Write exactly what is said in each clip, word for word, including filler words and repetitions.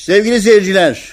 Sevgili seyirciler,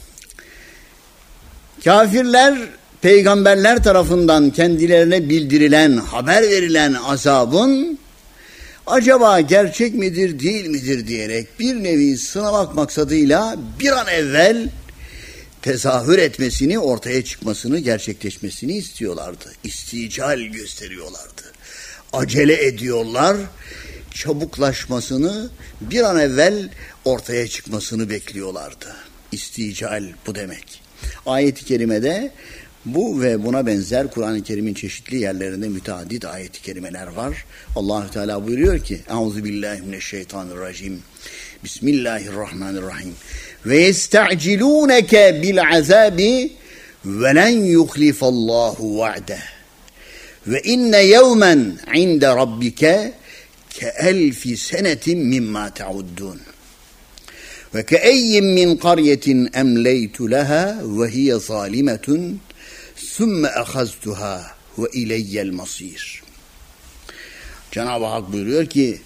kafirler peygamberler tarafından kendilerine bildirilen, haber verilen azabın acaba gerçek midir, değil midir diyerek bir nevi sınamak maksadıyla bir an evvel tezahür etmesini, ortaya çıkmasını, gerçekleşmesini istiyorlardı. İstical gösteriyorlardı. Acele ediyorlar, çabuklaşmasını, bir an evvel ortaya çıkmasını bekliyorlardı. İstical bu demek. Ayet-i kerimede bu ve buna benzer Kur'an-ı Kerim'in çeşitli yerlerinde müteaddit ayet-i kerimeler var. Allah-u Teala buyuruyor ki: Euzubillahimineşşeytanirracim. Bismillahirrahmanirrahim. Ve yesta'cilûneke bil azabi ve len yuhlifallahu va'deh. Ve inne yevmen inde rabbike ke elfi senetin mimma ta'uddun. Ve ke eyyin min qaryetin emleytu leha ve hiye zalimetun sümme ahaztuha ve ileyyel masir. Cenab-ı Hak buyuruyor ki,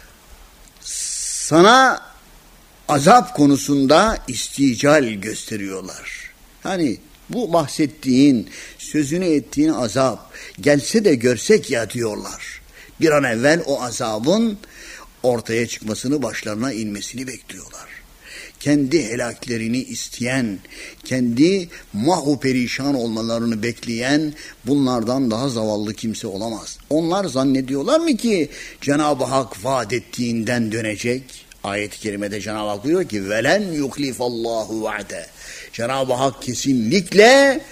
sana azap konusunda istical gösteriyorlar. Hani bu bahsettiğin, sözünü ettiğin azap gelse de görsek ya diyorlar. Bir an evvel o azabın ortaya çıkmasını, başlarına inmesini bekliyorlar. Kendi helaklerini isteyen, kendi mahvu perişan olmalarını bekleyen bunlardan daha zavallı kimse olamaz. Onlar zannediyorlar mı ki Cenab-ı Hak vaat ettiğinden dönecek? Ayet-i kerimede Cenab-ı Hak buyuruyor ki velen yuhlifallahu va'de. Cenab-ı Hak kesinlikle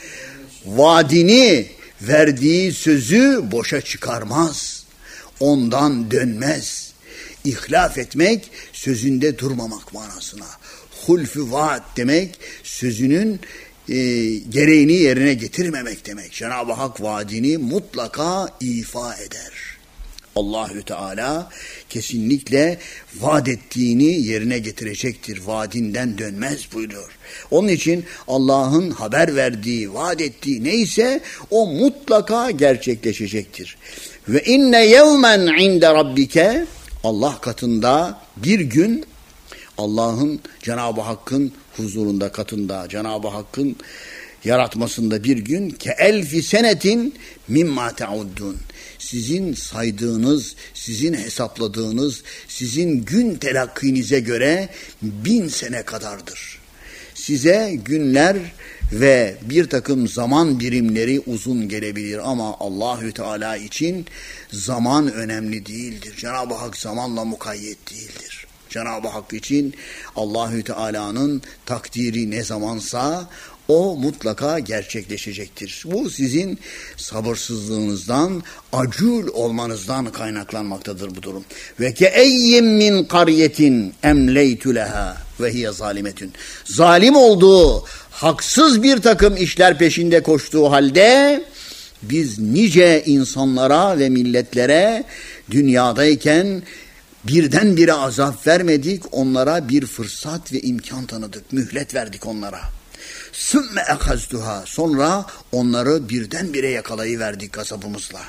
vaadini, verdiği sözü boşa çıkarmaz. Ondan dönmez. İhlaf etmek, sözünde durmamak manasına. Hulf-ü vaat demek, sözünün e, gereğini yerine getirmemek demek. Cenab-ı Hak vaadini mutlaka ifa eder. Allahü Teala kesinlikle vaat ettiğini yerine getirecektir. Vaadinden dönmez buyuruyor. Onun için Allah'ın haber verdiği, vaat ettiği neyse o mutlaka gerçekleşecektir. Ve inne yevmen inde rabbike, Allah katında bir gün, Allah'ın, Cenab-ı Hakk'ın huzurunda, katında, Cenab-ı Hakk'ın yaratmasında bir gün ke elfi senetin mimma ta'uddun. Sizin saydığınız, sizin hesapladığınız, sizin gün telakkinize göre bin sene kadardır. Size günler ve bir takım zaman birimleri uzun gelebilir ama Allahü Teala için zaman önemli değildir. Cenab-ı Hak zamanla mukayyet değildir. Cenab-ı Hak için Allahü Teala'nın takdiri ne zamansa o mutlaka gerçekleşecektir. Bu sizin sabırsızlığınızdan, acul olmanızdan kaynaklanmaktadır bu durum. Ve ke eyyim min qaryetin emleytu leha ve hiye zalimetun. Zalim olduğu, haksız bir takım işler peşinde koştuğu halde biz nice insanlara ve milletlere dünyadayken birdenbire azap vermedik, onlara bir fırsat ve imkan tanıdık, mühlet verdik onlara. Sümme ehaztuha, sonra onları birdenbire yakalayıverdik gazabımızla.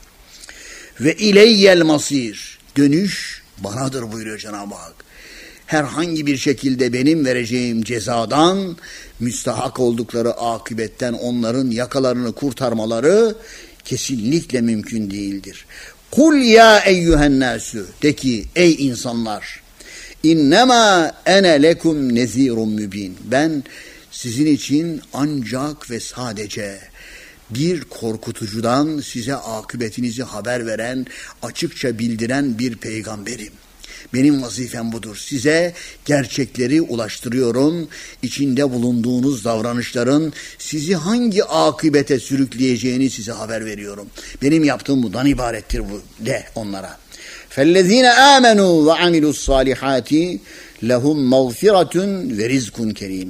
Ve ileyyel masir, dönüş banadır buyuruyor Cenab-ı Hak. Herhangi bir şekilde benim vereceğim cezadan, müstahak oldukları akıbetten onların yakalarını kurtarmaları kesinlikle mümkün değildir. Kul ya eyyühen nasu, de ki ey insanlar, innema ene lekum nezirun mübin. Ben sizin için ancak ve sadece bir korkutucudan size akıbetinizi haber veren, açıkça bildiren bir peygamberim. Benim vazifem budur. Size gerçekleri ulaştırıyorum. İçinde bulunduğunuz davranışların sizi hangi akıbete sürükleyeceğini size haber veriyorum. Benim yaptığım bundan ibarettir bu de onlara. فَالَّذ۪ينَ آمَنُوا وَعَمِلُوا الصَّالِحَاتِ لَهُمْ مَغْفِرَةٌ وَرِزْقٌ كَرِيمٌ.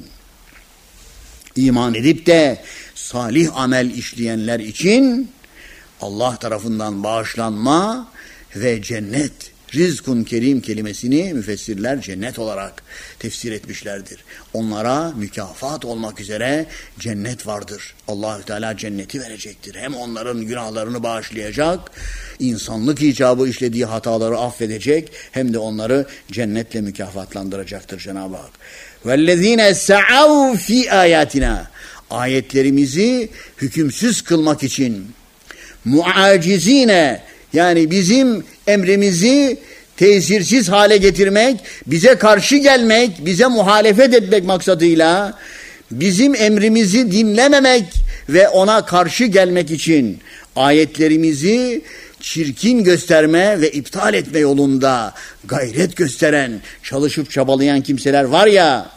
İman edip de salih amel işleyenler için Allah tarafından bağışlanma ve cennet Rizkun kerim kelimesini müfessirler cennet olarak tefsir etmişlerdir. Onlara mükafat olmak üzere cennet vardır. Allahü Teala cenneti verecektir. Hem onların günahlarını bağışlayacak, insanlık icabı işlediği hataları affedecek, hem de onları cennetle mükafatlandıracaktır Cenab-ı Hak. وَالَّذ۪ينَ سَعَوْا ف۪ي آيَاتِنَا Ayetlerimizi hükümsüz kılmak için, muacizine, yani bizim emrimizi tesirsiz hale getirmek, bize karşı gelmek, bize muhalefet etmek maksadıyla, bizim emrimizi dinlememek ve ona karşı gelmek için ayetlerimizi çirkin gösterme ve iptal etme yolunda gayret gösteren, çalışıp çabalayan kimseler var ya,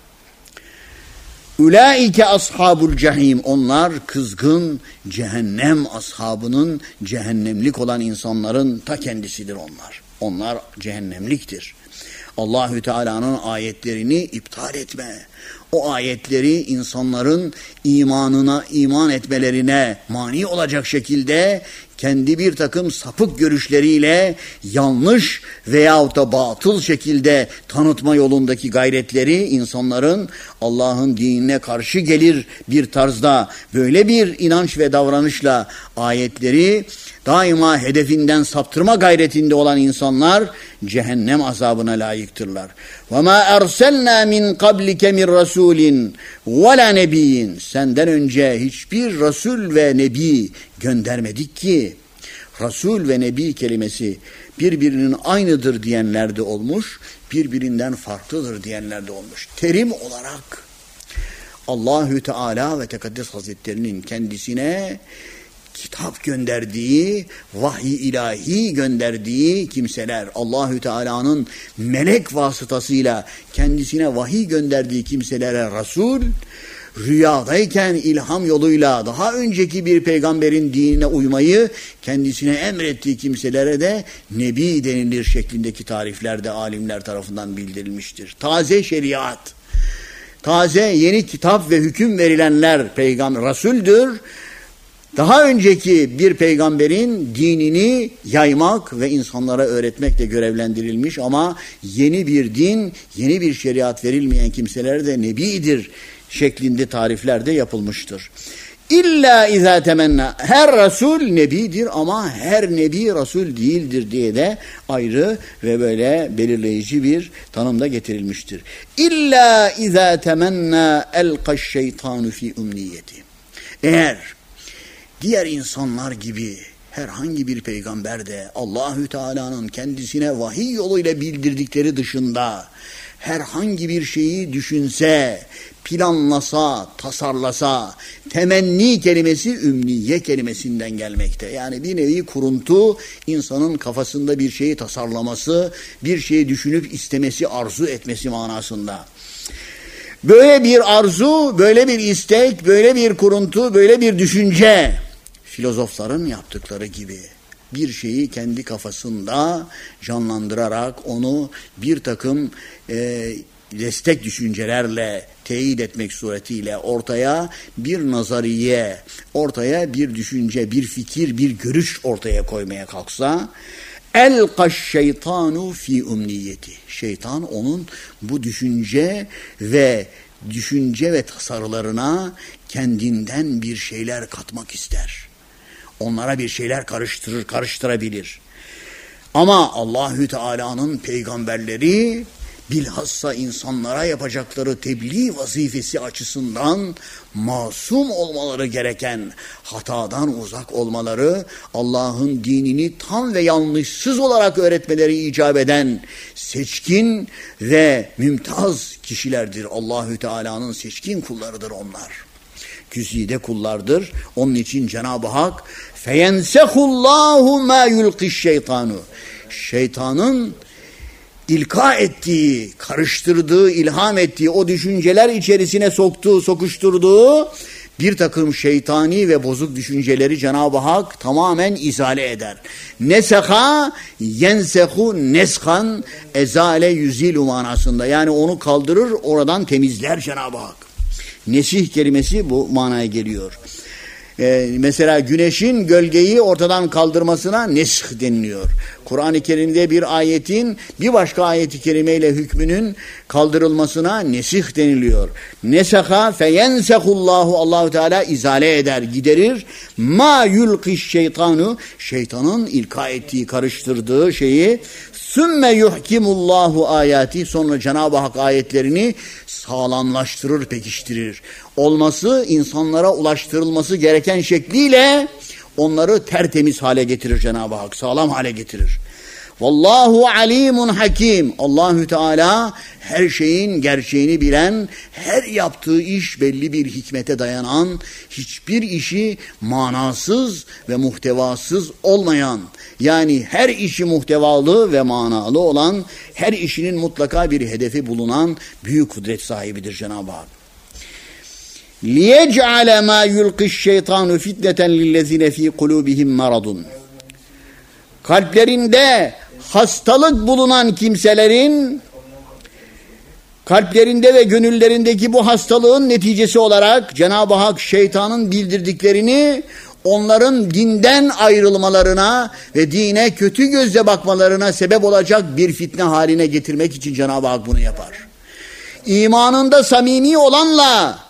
ulaike ashabul cehim, onlar kızgın cehennem ashabının, cehennemlik olan insanların ta kendisidir onlar. Onlar cehennemliktir. Allahü Teala'nın ayetlerini iptal etme, o ayetleri insanların imanına, iman etmelerine mani olacak şekilde kendi bir takım sapık görüşleriyle yanlış veyahut da batıl şekilde tanıtma yolundaki gayretleri, insanların Allah'ın dinine karşı gelir bir tarzda böyle bir inanç ve davranışla ayetleri daima hedefinden saptırma gayretinde olan insanlar cehennem azabına layıktırlar. وَمَا أَرْسَلْنَا مِنْ قَبْلِكَ مِنْ رَسُولٍ وَلَا نَبِيٍّ Senden önce hiçbir Resul ve Nebi göndermedik ki. Resul ve Nebi kelimesi birbirinin aynıdır diyenler de olmuş, birbirinden farklıdır diyenler de olmuş. Terim olarak Allahü Teala ve Tekaddes Hazretlerinin kendisine kitap gönderdiği, vahiy ilahi gönderdiği kimseler, Allahü Teala'nın melek vasıtasıyla kendisine vahiy gönderdiği kimselere Resul, rüyadayken ilham yoluyla daha önceki bir peygamberin dinine uymayı kendisine emrettiği kimselere de Nebi denilir şeklindeki tariflerde alimler tarafından bildirilmiştir. Taze şeriat, taze yeni kitap ve hüküm verilenler peygamber Resul'dür. Daha önceki bir peygamberin dinini yaymak ve insanlara öğretmekle görevlendirilmiş ama yeni bir din, yeni bir şeriat verilmeyen kimselere de nebidir şeklinde tarifler de yapılmıştır. İlla izâ temenna, her Resul nebidir ama her nebi Resul değildir diye de ayrı ve böyle belirleyici bir tanımda getirilmiştir. İlla izâ temenna elkaş şeytanu fi umniyeti. Eğer diğer insanlar gibi herhangi bir peygamber de Allahü Teala'nın kendisine vahiy yoluyla bildirdikleri dışında herhangi bir şeyi düşünse, planlasa, tasarlasa, temenni kelimesi ümniye kelimesinden gelmekte. Yani bir nevi kuruntu, insanın kafasında bir şeyi tasarlaması, bir şeyi düşünüp istemesi, arzu etmesi manasında. Böyle bir arzu, böyle bir istek, böyle bir kuruntu, böyle bir düşünce, filozofların yaptıkları gibi bir şeyi kendi kafasında canlandırarak onu bir takım e, destek düşüncelerle teyit etmek suretiyle ortaya bir nazariye, ortaya bir düşünce, bir fikir, bir görüş ortaya koymaya kalksa, elkaş şeytanu fi umniyeti. Şeytan onun bu düşünce ve düşünce ve tasarılarına kendinden bir şeyler katmak ister. Onlara bir şeyler karıştırır, karıştırabilir. Ama Allahü Teala'nın peygamberleri bilhassa insanlara yapacakları tebliğ vazifesi açısından masum olmaları gereken, hatadan uzak olmaları, Allah'ın dinini tam ve yanlışsız olarak öğretmeleri icap eden seçkin ve mümtaz kişilerdir. Allahü Teala'nın seçkin kullarıdır onlar. Güzide kullardır. Onun için Cenab-ı Hak feyensehullahu ma yulqiş şeytanu. Şeytanın ilka ettiği, karıştırdığı, ilham ettiği, o düşünceler içerisine soktuğu, sokuşturduğu bir takım şeytani ve bozuk düşünceleri Cenab-ı Hak tamamen izale eder. Neseha, yensehu neshan, ezale yüzilu manasında. Yani onu kaldırır, oradan temizler Cenab-ı Hak. Nesih kelimesi bu manaya geliyor. Ee, mesela güneşin gölgeyi ortadan kaldırmasına nesh deniliyor. Kur'an-ı Kerim'de bir ayetin bir başka ayeti kerimeyle hükmünün kaldırılmasına nesih deniliyor. Nesaha feyensehullahu, Allahu Teala izale eder, giderir. Ma yulqiş şeytanu, şeytanın ilka ettiği, karıştırdığı şeyi. Sümme yuhkimullahu ayati, sonra Cenab-ı Hak ayetlerini sağlamlaştırır, pekiştirir. Olması, insanlara ulaştırılması gereken şekliyle onları tertemiz hale getirir Cenab-ı Hak, sağlam hale getirir. Vallahu alimun hakim. Allahü Teala her şeyin gerçeğini bilen, her yaptığı iş belli bir hikmete dayanan, hiçbir işi manasız ve muhtevasız olmayan, yani her işi muhtevalı ve manalı olan, her işinin mutlaka bir hedefi bulunan büyük kudret sahibidir Cenab-ı Hak. لِيَجْعَلَ مَا يُلْقِ الشَّيْطَانُ فِتْنَةً لِلَّذِينَ ف۪ي قُلُوبِهِمْ مَرَضٌ. Kalplerinde hastalık bulunan kimselerin kalplerinde ve gönüllerindeki bu hastalığın neticesi olarak Cenab-ı Hak şeytanın bildirdiklerini onların dinden ayrılmalarına ve dine kötü gözle bakmalarına sebep olacak bir fitne haline getirmek için Cenab-ı Hak bunu yapar. İmanında samimi olanla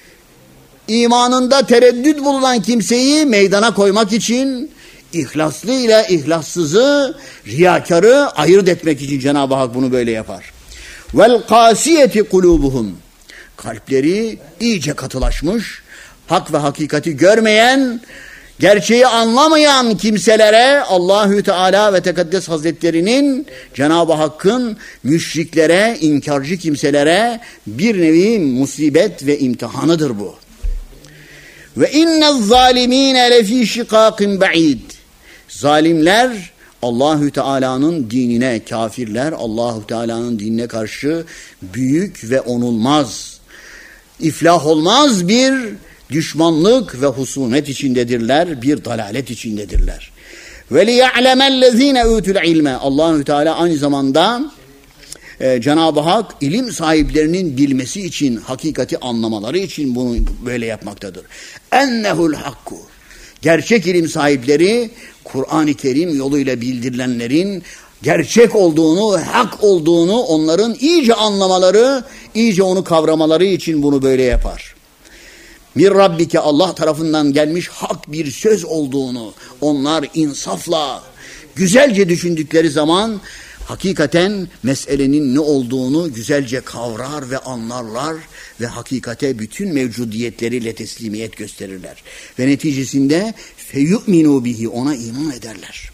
imanında tereddüt bulunan kimseyi meydana koymak için, İhlaslı ile ihlassızı, riyakarı ayırt etmek için Cenab-ı Hak bunu böyle yapar. Vel kasiyeti kulubuhum. Kalpleri iyice katılaşmış, hak ve hakikati görmeyen, gerçeği anlamayan kimselere Allahü Teala ve Tekaddes Hazretlerinin, Cenab-ı Hakk'ın müşriklere, inkarcı kimselere bir nevi musibet ve imtihanıdır bu. Ve innez zalimine lefî şikâkin ba'id. Zalimler Allahü Teala'nın dinine, kafirler Allahü Teala'nın dinine karşı büyük ve onulmaz, iflah olmaz bir düşmanlık ve husumet içindedirler, bir dalalet içindedirler. Ve liya'lemellezîne utul ilme. Allahü Teala aynı zamanda e, Cenab-ı Hak ilim sahiplerinin bilmesi için, hakikati anlamaları için bunu böyle yapmaktadır. Ennehul hakku. Gerçek ilim sahipleri Kur'an-ı Kerim yoluyla bildirilenlerin gerçek olduğunu, hak olduğunu onların iyice anlamaları, iyice onu kavramaları için bunu böyle yapar. Mir Rabbike, Allah tarafından gelmiş hak bir söz olduğunu onlar insafla, güzelce düşündükleri zaman hakikaten meselenin ne olduğunu güzelce kavrar ve anlarlar ve hakikate bütün mevcudiyetleriyle teslimiyet gösterirler. Ve neticesinde feyu'minu bihi, ona iman ederler.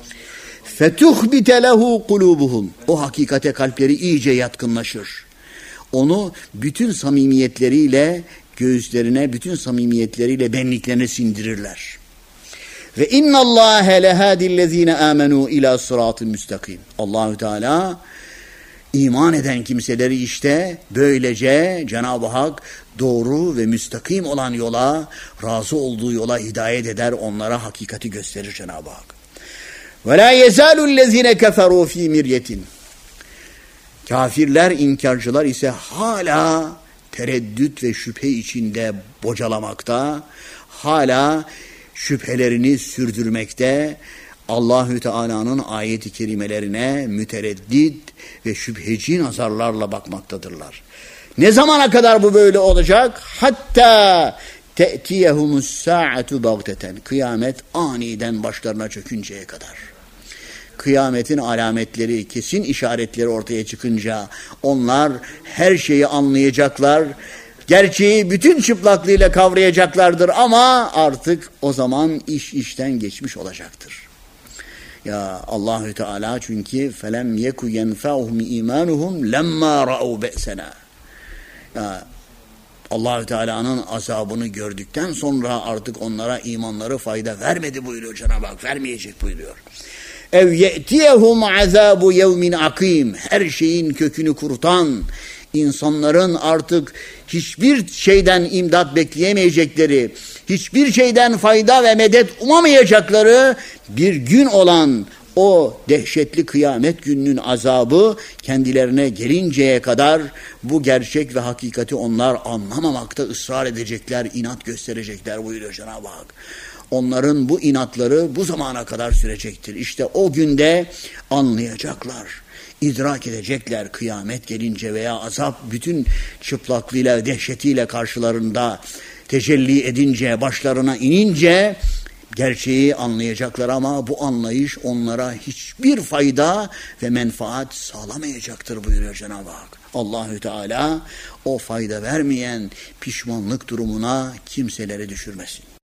Fetuhbite lehu kulubuhum. O hakikate kalpleri iyice yatkınlaşır. Onu bütün samimiyetleriyle göğüslerine, bütün samimiyetleriyle benliklerine sindirirler. Ve innallâhe lehâdillezîne âmenû ilâ sıratı müstakim. Allahü Teala iman eden kimseleri işte böylece Cenab-ı Hak doğru ve müstakim olan yola, razı olduğu yola hidayet eder, onlara hakikati gösterir Cenab-ı Hak. Ve lâ yezâlullezîne keferû fî miryetin. Kafirler, inkarcılar ise hala tereddüt ve şüphe içinde bocalamakta, hala şüphelerini sürdürmekte, Allahü Teala'nın ayet-i kerimelerine mütereddit ve şüpheci nazarlarla bakmaktadırlar. Ne zamana kadar bu böyle olacak? Hatta te'tiyehumus sa'atu bagteten. Kıyamet aniden başlarına çökünceye kadar. Kıyametin alametleri, kesin işaretleri ortaya çıkınca onlar her şeyi anlayacaklar. Gerçeği bütün çıplaklığıyla kavrayacaklardır ama artık o zaman iş işten geçmiş olacaktır. Ya Allahü Teala çünkü felem yeku yenfa'uhum imanuhum lemma ra'u be'sena. Ya Allahü Teala'nın azabını gördükten sonra artık onlara imanları fayda vermedi buyuruyor Cenab-ı Hak. Vermeyecek buyuruyor. Ev ye'tiyehum azabu yevmin akim. Her şeyin kökünü kurutan, insanların artık hiçbir şeyden imdat bekleyemeyecekleri, hiçbir şeyden fayda ve medet umamayacakları bir gün olan o dehşetli kıyamet gününün azabı kendilerine gelinceye kadar bu gerçek ve hakikati onlar anlamamakta ısrar edecekler, inat gösterecekler buyuruyor Cenab-ı Hak. onların bu inatları bu zamana kadar sürecektir. İşte o günde anlayacaklar, idrak edecekler, kıyamet gelince veya azap bütün çıplaklığıyla, dehşetiyle karşılarında tecelli edince, başlarına inince gerçeği anlayacaklar ama bu anlayış onlara hiçbir fayda ve menfaat sağlamayacaktır buyuruyor Cenab-ı Hak. Allahü Teala o fayda vermeyen pişmanlık durumuna kimseleri düşürmesin.